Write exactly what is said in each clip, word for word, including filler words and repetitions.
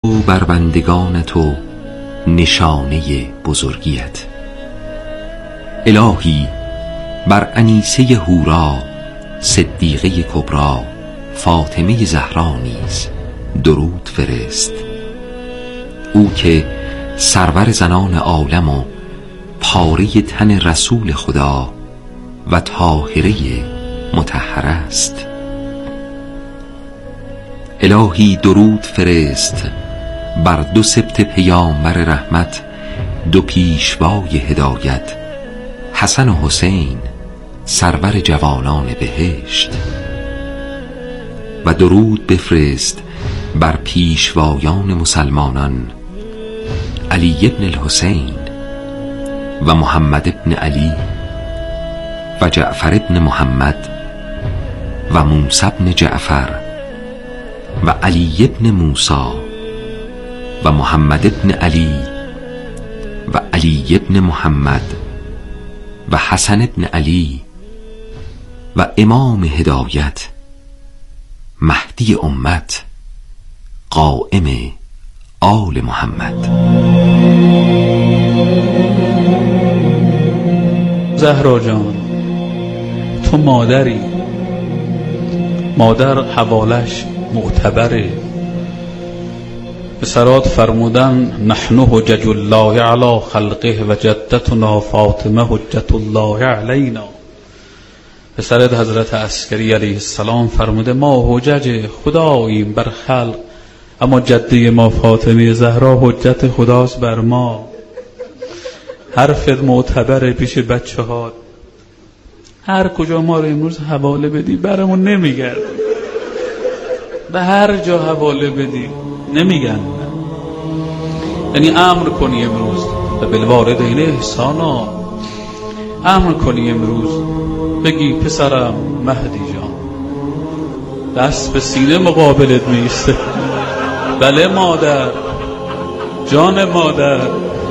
بر بندگان تو نشانه بزرگیت. الهی بر انیسه هورا صدیقه کبرا فاطمه زهرا نیز درود فرست، او که سرور زنان عالم و پاره تن رسول خدا و طاهره مطهره است. الهی درود فرست بر دو سبط پیامبر رحمت، دو پیشوای هدایت، حسن و حسین سرور جوانان بهشت. و درود بفرست بر پیشوایان مسلمانان، علی ابن الحسین و محمد ابن علی و جعفر ابن محمد و موسی ابن جعفر و علی ابن موسی و محمد ابن علی و علی ابن محمد و حسن ابن علی و امام هدایت، مهدی امت، قائم آل محمد. زهرا جان، تو مادری، مادر حوالش معتبره. پسرات فرمودن نحن حجج الله علی خلقه و جدتنا فاطمه حجت الله علینا. پسرت حضرت عسکری علیه السلام فرموده ما حجج خداییم بر خلق، اما جده ما فاطمه زهرا حجت خداست بر ما. حرفت معتبره پیش بچه ها. هر کجا ما رو امروز حواله بدی برامون نمیگرد، به هر جا حواله بدی نمیگن. یعنی امر کنی امروز و بالوالدین احسانا، امر کنی امروز بگی پسرم مهدی جان دست به سینه مقابلت میسته. بله مادر، جان مادر.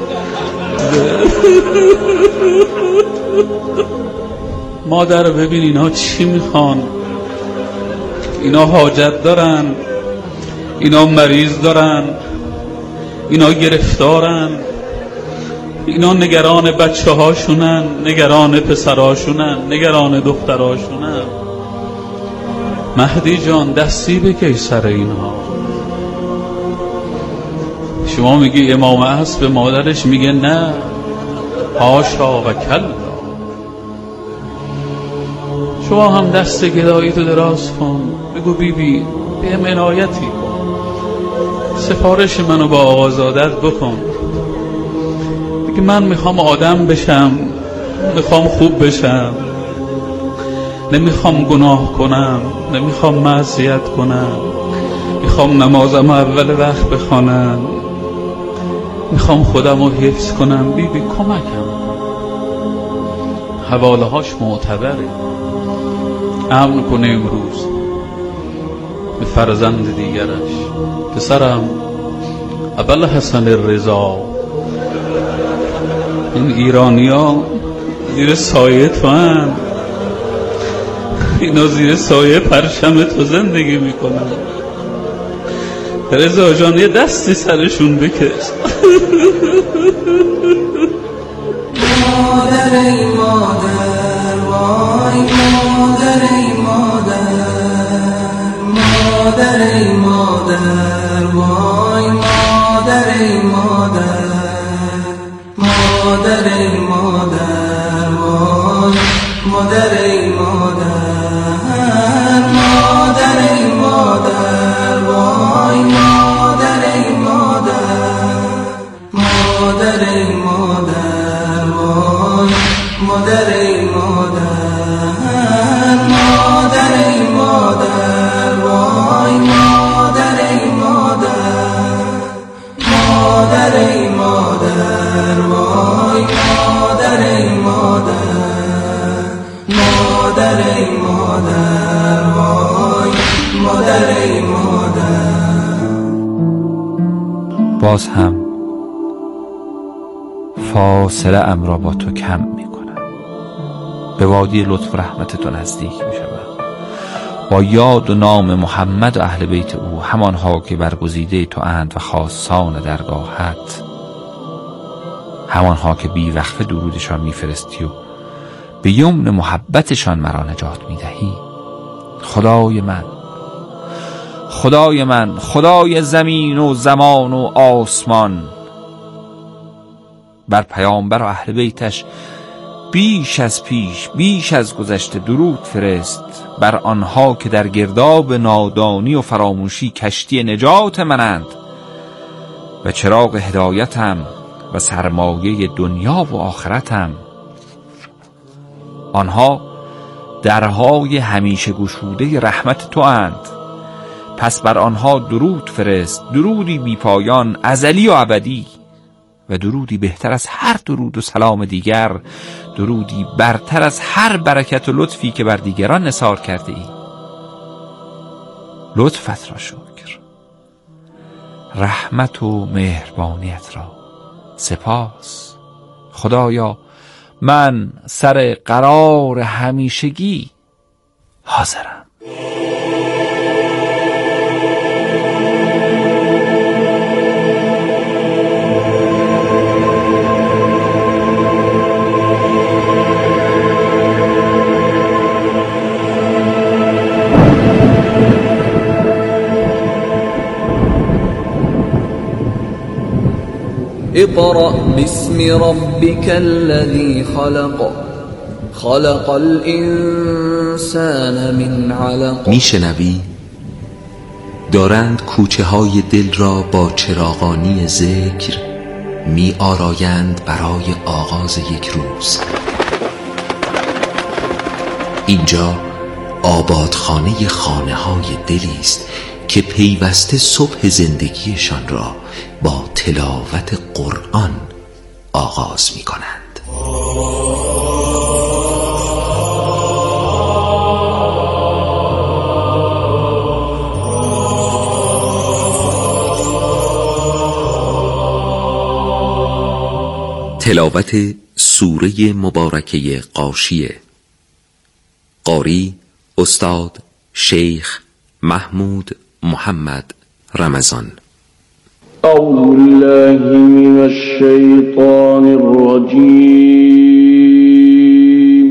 مادر ببین اینا چی میخوان، اینا حاجت دارن، اینا مریض دارن، اینا گرفتارن، اینا نگران بچه هاشونن، نگران پسراشونن، نگران دختراشونن. مهدی جان دستی بکش سر اینها. شما میگی امام عصر به مادرش میگه نه، حاشا و کلا. شما هم دست گدایی تو دراز کن، بگو بی بی بهم عنایتی کن، سفارش منو با آقازادت بکن. بگی من میخوام آدم بشم، میخوام خوب بشم، نمیخوام گناه کنم، نمیخوام معصیت کنم، میخوام نمازم اول وقت بخوانم، میخوام خودم رو حفظ کنم. بی بی کمکم کن. حواله هاش معتبره. امن کنه امروز به فرزند دیگرش. پسرم ابوالحسن رضا، این ایرانی ها زیر سایه تو هن، اینا زیر سایه پرچم تو زندگی میکنن. رضا جان یه دستی سرشون بکش. مادر ای مادر، وای مادر ای مادر، مادر ای مادر، وای مادر ای مادر، مادر ای مادر، وای مادر ای مادر، مادر ای مادر، وای مادر ای مادر، مادر ای مادر، وای مادر ای مادر، مادر ای مادر، وای مادر ای مادر، مادر ای مادر، وای مادر ای مادر، مادر ای مادر، وای مادر ای مادر. باز هم فاصله ام را با تو کم می کنم، به وادی لطف و رحمت تو نزدیک می شدم. با یاد و نام محمد و اهل بیت او، همانها که برگزیده تو اند و خاصان درگاهت، همانها که بی وقفه درودشان میفرستی و به یمن محبتشان مرا نجات میدهی. خدای من، خدای من، خدای زمین و زمان و آسمان، بر پیامبر و اهل بیتش بیش از پیش، بیش از گذشته درود فرست، بر آنها که در گرداب نادانی و فراموشی کشتی نجات منند و چراغ هدایتم و سرمایه دنیا و آخرتم. آنها درهای همیشه گشوده رحمت تو اند، پس بر آنها درود فرست، درودی بی پایان، ازلی و ابدی، و درودی بهتر از هر درود و سلام دیگر، درودی برتر از هر برکت و لطفی که بر دیگران نثار کرده ای. لطفت را شکر، رحمت و مهربانیت را سپاس. خدایا من سر قرار همیشگی حاضرم. اقرأ باسم ربك الذي خلق خلق الانسان من علق. میشنوی؟ دارند کوچه های دل را با چراغانی ذکر می آرایند برای آغاز یک روز. اینجا آبادخانه خانه های دلی است که پیوسته صبح زندگیشان را با تلاوت قرآن آغاز می کنند. تلاوت سوره مبارکه غاشیه. قاری استاد شیخ محمود محمد رمضان. أعوذ بالله من الشيطان الرجيم.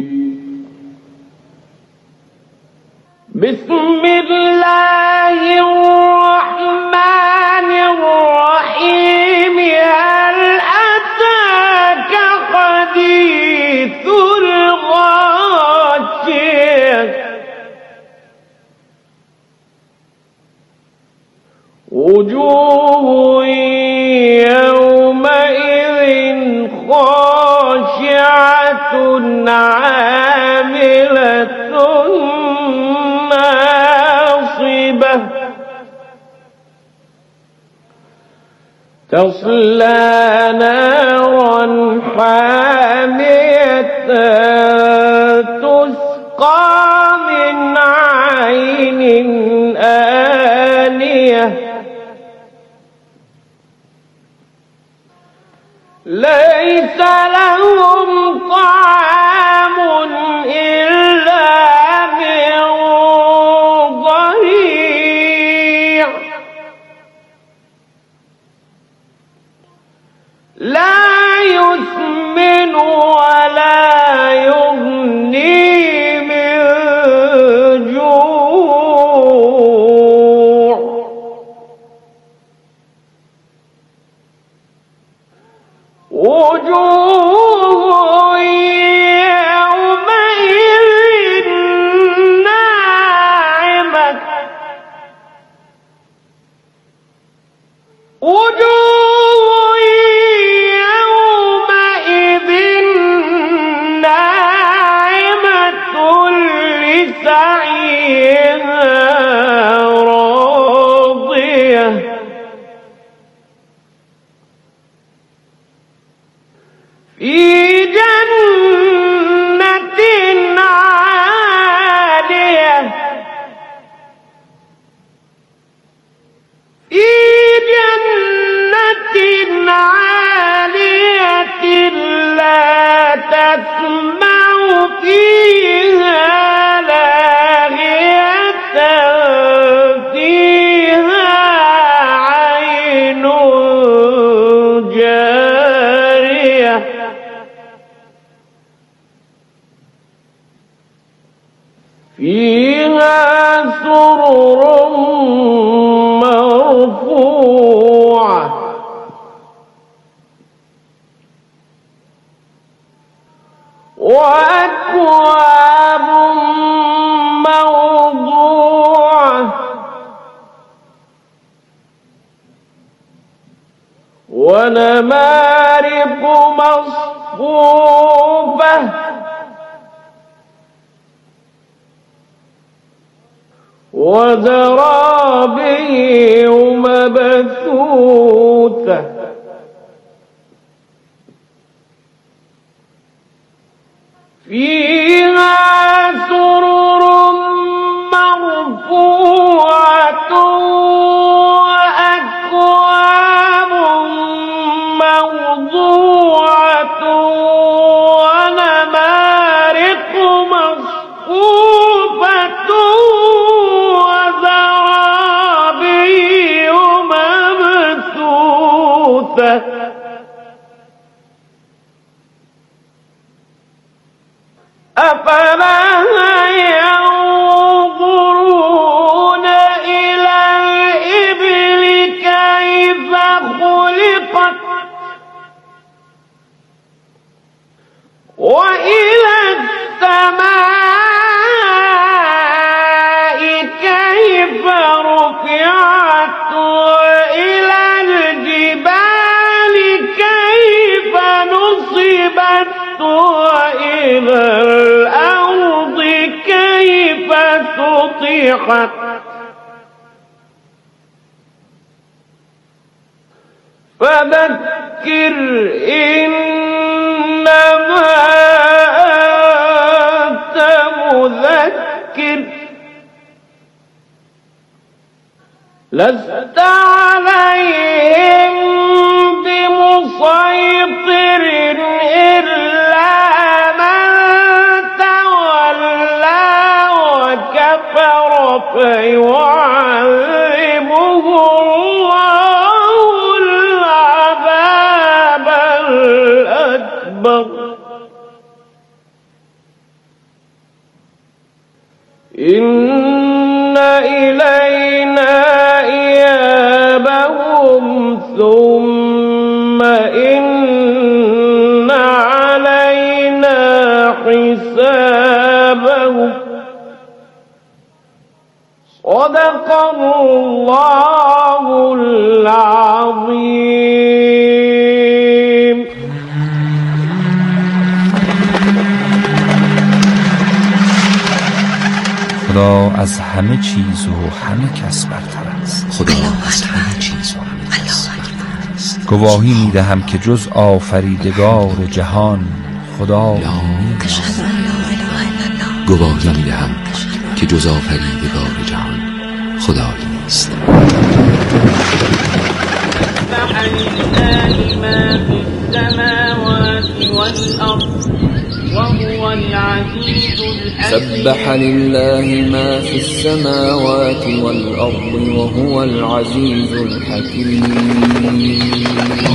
بسم الله الرحمن الرحيم. هل أتاك حديث الغاشية. وجوه يومئذ خاشعة عاملة ناصبة تصلى نارا حامية تسقى من عين آنية ليس لهم طعام إلا من ضريع لا يسمن ولا يغني من جوع. وجوه يومئذ ناعمة وجوه يومئذ ناعمة لسعيها راضية في جنة عالية في جنة عالية لا تسمع فيها لاغية ونمارق مصفوفة وزرابي مبثوثة فيها سرر مرفوعة وأكواب موضوعة ونمارق مصفوفة وزرابي مبثوثة أفلا ينظرون إلى الإبل كيف خلقت وإلى السماء كيف رفعت وإلى الجبال كيف نصبت وإلى الأرض كيف سطحت فذكر إنما أنت مذكر لست عليهم بمسيطر إلا من تولى وكفر فيعذبه الله العذاب الأكبر إن إلينا إيابهم ثم إن علينا حسابهم صدق الله العظيم. خدا از همه چیز و همه کس برتر است. خدا از همه چیز و همه کس برتر است. گواهی میدهم که جز آفریدگار جهان خدا نیست. گواهی میدهم که جز آفریدگار جهان خدایی نیست. سبح لله ما في السماوات والأرض وهو العزيز الحكيم.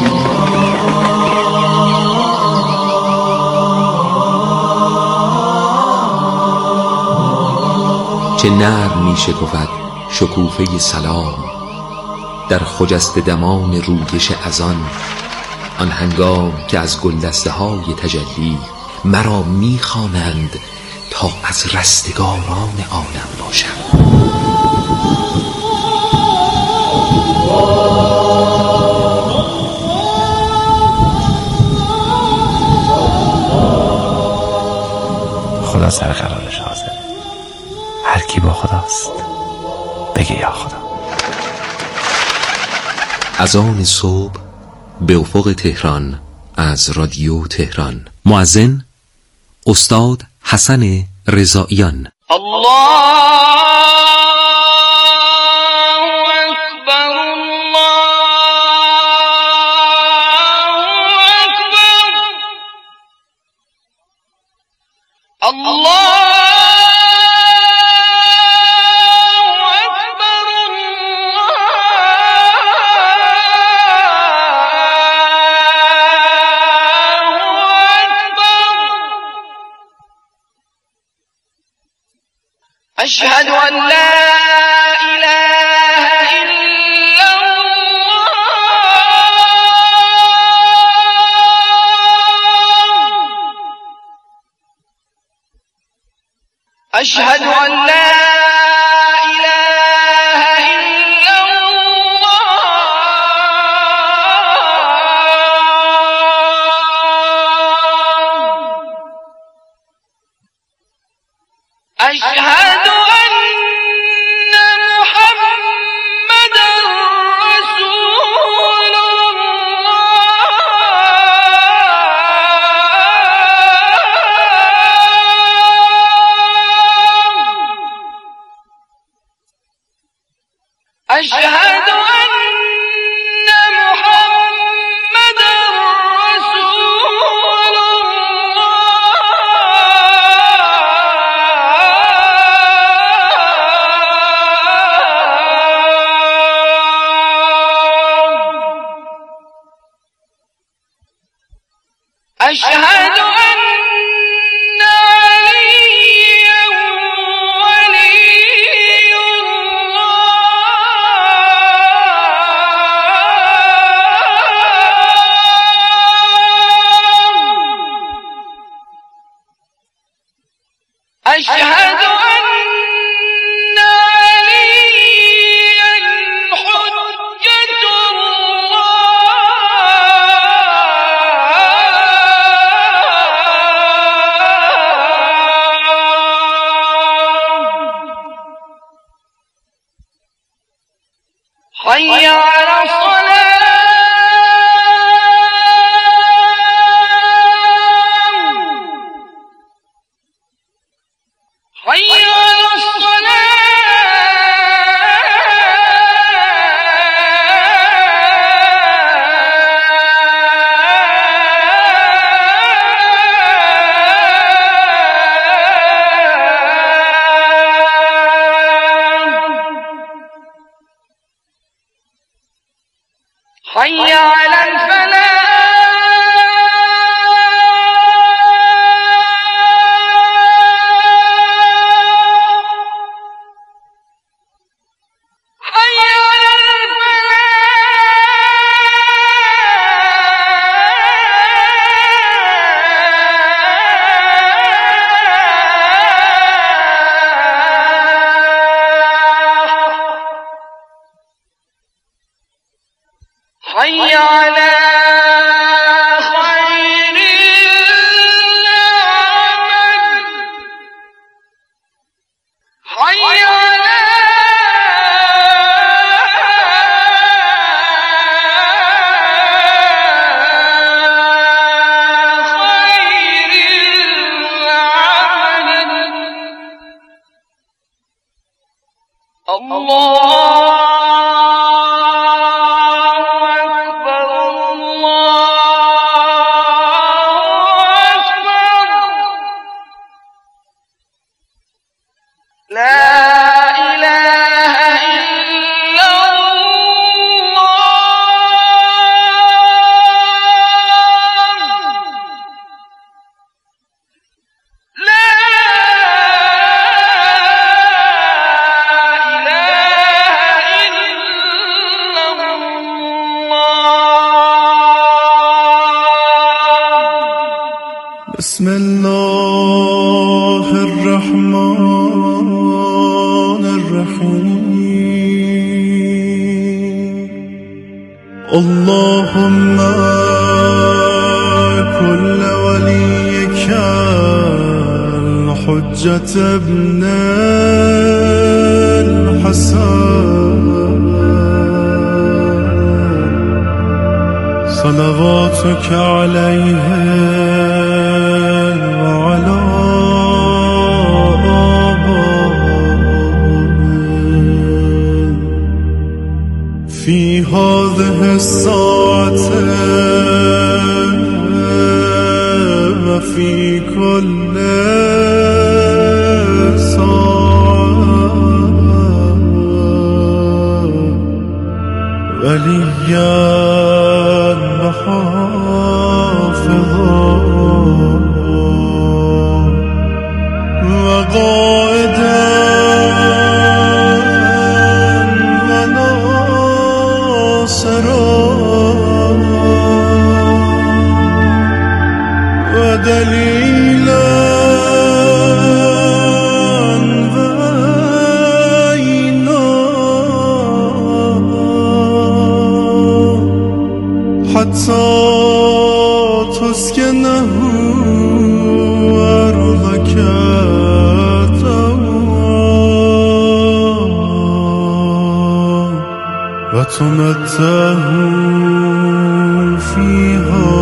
چه نرم می شکفد شکوفه سلام در خجست دمان رویش اذان، آن هنگام که از گلدسته های تجلی مرا می خوانند تا از رستگاران عالم باشم. خدا سر قرارش حاضر. هر کی با خداست بگه یا خدا. از آن صبح به افق تهران از رادیو تهران. مؤذن استاد حسن رضاییان. الله أشهد أن لا إله إلا الله أشهد أن لا إله إلا الله أشهد أن عليا حجة الله. حي على الصلاة. حي على الصلاة. حي على الفلاح. حي على خير العمل. حي على خير العمل. الله بسم الله الرحمن الرحيم. اللهم كل وليك الحجة ابن الحسن صلواتك عليه وعلى آبائه في هذه الساعة وفي كل ساعة وليا وحافظا وقائدا وناصرا ودليلا بينا حتى تسكنه أرضك وتمتعه فيها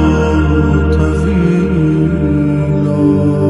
طويلا.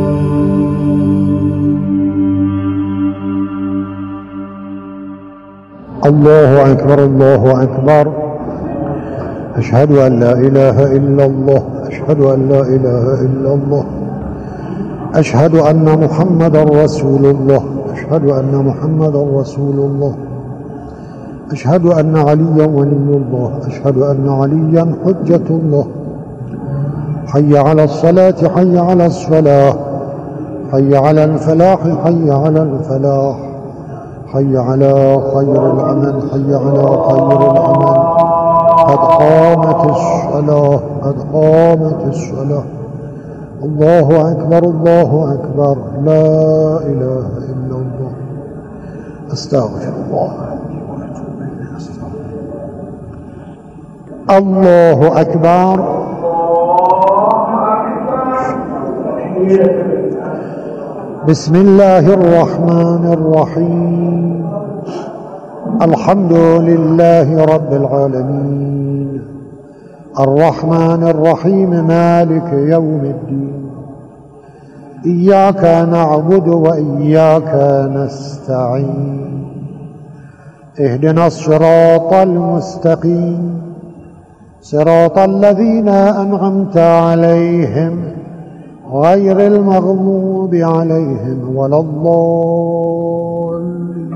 الله أكبر الله أكبر. أشهد أن لا إله إلا الله. أشهد أن لا إله إلا الله. أشهد أن محمدا رسول الله. أشهد أن محمدا رسول الله. أشهد أن عليا ولي الله. أشهد أن عليا حجة الله. حي على الصلاة. حي على الصلاة. حي على الفلاح. حي على الفلاح. حي على خير العمل. حي على خير العمل. قد قامت الصلاة. قد قامت الصلاة. الله أكبر الله أكبر لا إله إلا الله أستغفر الله الله أكبر بسم الله الرحمن الرحيم الحمد لله رب العالمين الرحمن الرحيم مالك يوم الدين إياك نعبد وإياك نستعين اهدنا الصراط المستقيم صراط الذين أنعمت عليهم غير المغضوب عليهم ولا الضالين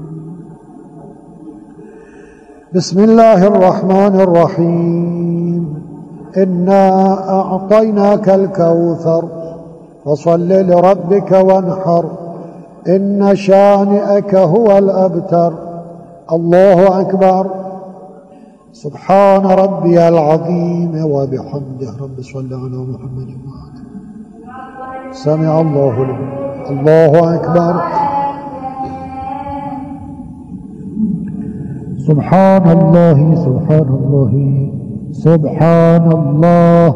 بسم الله الرحمن الرحيم إنا أعطيناك الكوثر فصل لربك وانحر إن شانئك هو الأبتر الله أكبر سبحان ربي العظيم وبحمده رب صل على محمد وآله سمع الله لمن الله أكبر سبحان الله سبحان الله سبحان الله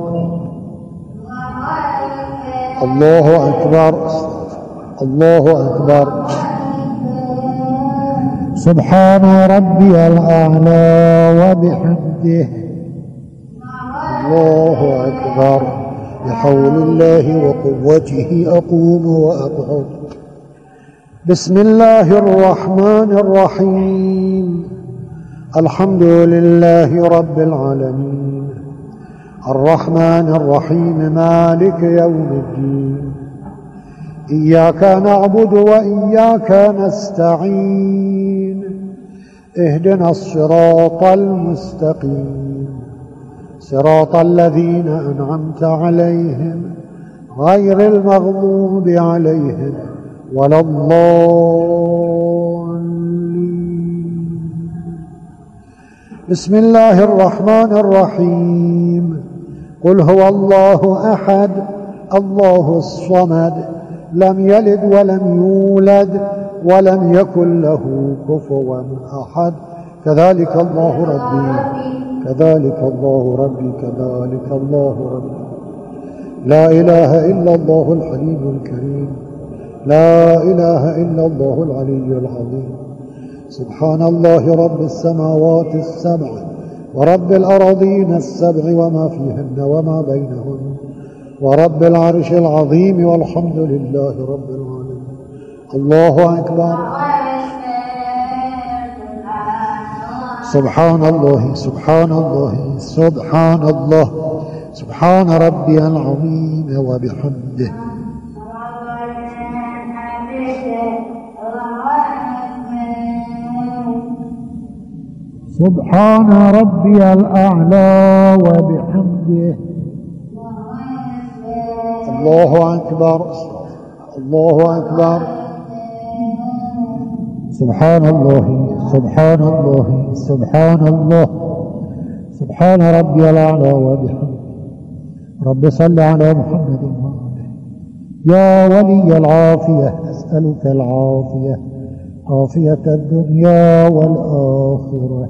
الله أكبر الله أكبر سبحان ربي الأعلى وبحمده الله أكبر بحول الله وقوته أقوم وأقعد بسم الله الرحمن الرحيم الحمد لله رب العالمين الرحمن الرحيم مالك يوم الدين إياك نعبد وإياك نستعين اهدنا الصراط المستقيم صراط الذين أنعمت عليهم غير المغضوب عليهم ولا الضالين بسم الله الرحمن الرحيم قل هو الله أحد الله الصمد لم يلد ولم يولد ولم يكن له كفوا أحد كذلك الله ربي كذلك الله ربي كذلك الله ربي لا إله إلا الله الحليم الكريم لا إله إلا الله العلي العظيم سبحان الله رب السماوات السبع ورب الأراضين السبع وما فيهن وما بينهن ورب العرش العظيم والحمد لله رب العالمين الله أكبر سبحان الله سبحان الله سبحان الله سبحان ربي العظيم وبحمده سبحان ربي الأعلى وبحمده الله أكبر الله أكبر سبحان الله سبحان الله سبحان الله سبحان ربي الأعلى وبحمده رب صل على محمد وآله يا ولي العافية أسألك العافية عافية الدنيا والآخرة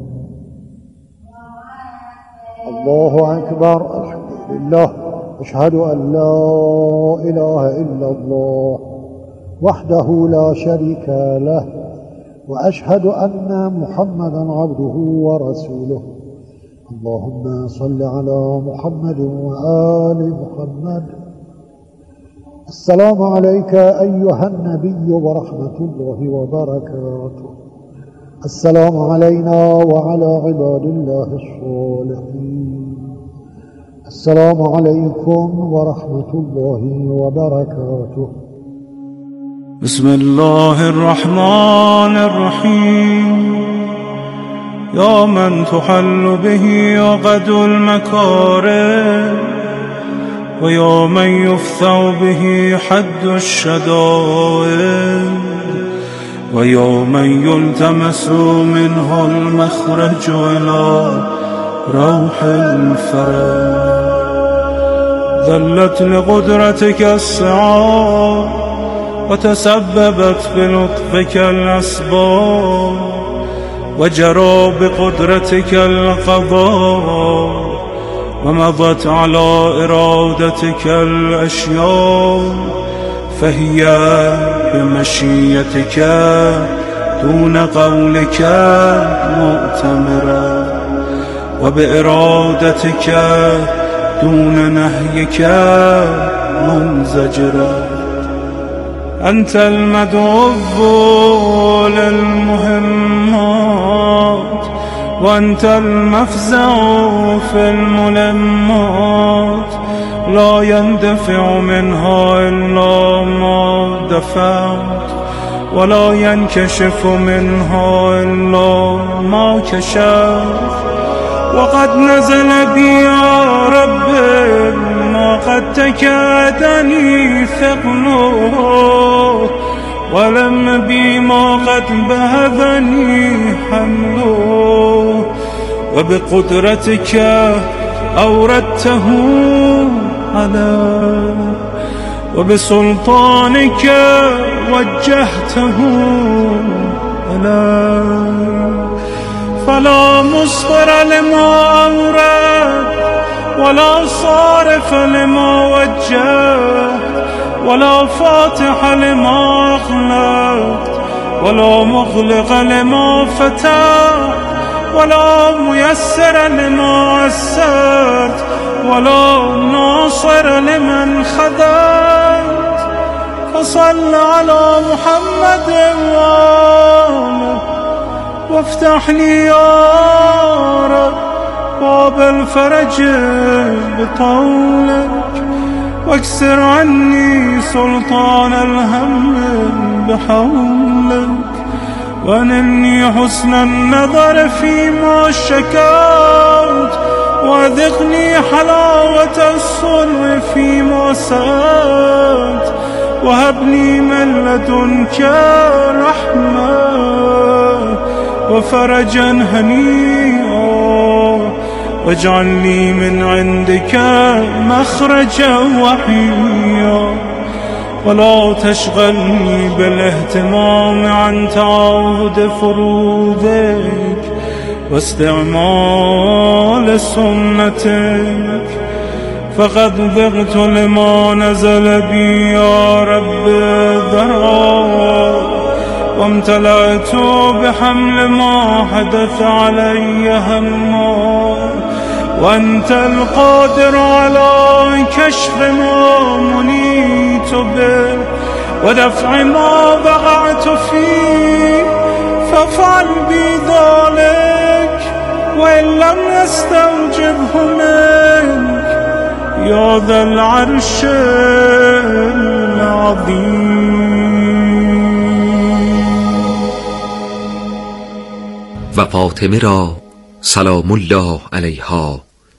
الله أكبر الحمد لله أشهد أن لا إله إلا الله وحده لا شريك له وأشهد أن محمدا عبده ورسوله اللهم صل على محمد وآل محمد السلام عليك أيها النبي ورحمة الله وبركاته السلام علينا وعلى عباد الله الصالحين السلام عليكم ورحمة الله وبركاته بسم الله الرحمن الرحيم يا من تحل به عقد المكارم ويا من يفتح به حد الشدائد ويا من يلتمس منه المخرج إلى روح الفرج ذلت لقدرتك الصعاب وتسببت بلطفك الأسباب وجرى بقدرتك القضاء ومضت على إرادتك الأشياء فهي بمشيتك دون قولك مؤتمرة وبإرادتك دون نهيك منزجرة. أنت المدعو للمهمات وأنت المفزع في الملمات لا يندفع منها إلا ما دفعت ولا ينكشف منها إلا ما كشفت. وقد نزل بي يا رب ما قد تكادني ثقله ولم بي ما قد بهذني حمله وبقدرتك أوردته علي وبسلطانك وجهته علي فلا مصدر لما أورد ولا صارف لما وجهت ولا فاتح لما أغلقت ولا مغلق لما فتحت ولا ميسر لما يسرت ولا ناصر لمن خذلت. فصل على محمد وآله وافتح لي يا رب باب الفرج بطولك واكسر عني سلطان الهم بحولك وانني حسن النظر فيما شكوت وذقني حلاوة الصلح فيما سألت وهبني من لدنك رحمة وفرجا هنيئا واجعل لي من عندك مخرجا وحيا ولا تشغلني بالاهتمام عن تعاهد فروضك واستعمال سنتك فقد ذقت لما نزل بي يا رب ذرعا وامتلأت بحمل ما حدث علي هما وأنت القادر على كشف ما منيت به ودفع ما وقعت فيه فافعل بي ذلك وإن لم يستوجبه منك يا ذا العرش العظيم. و فاطمه را سلام الله علیها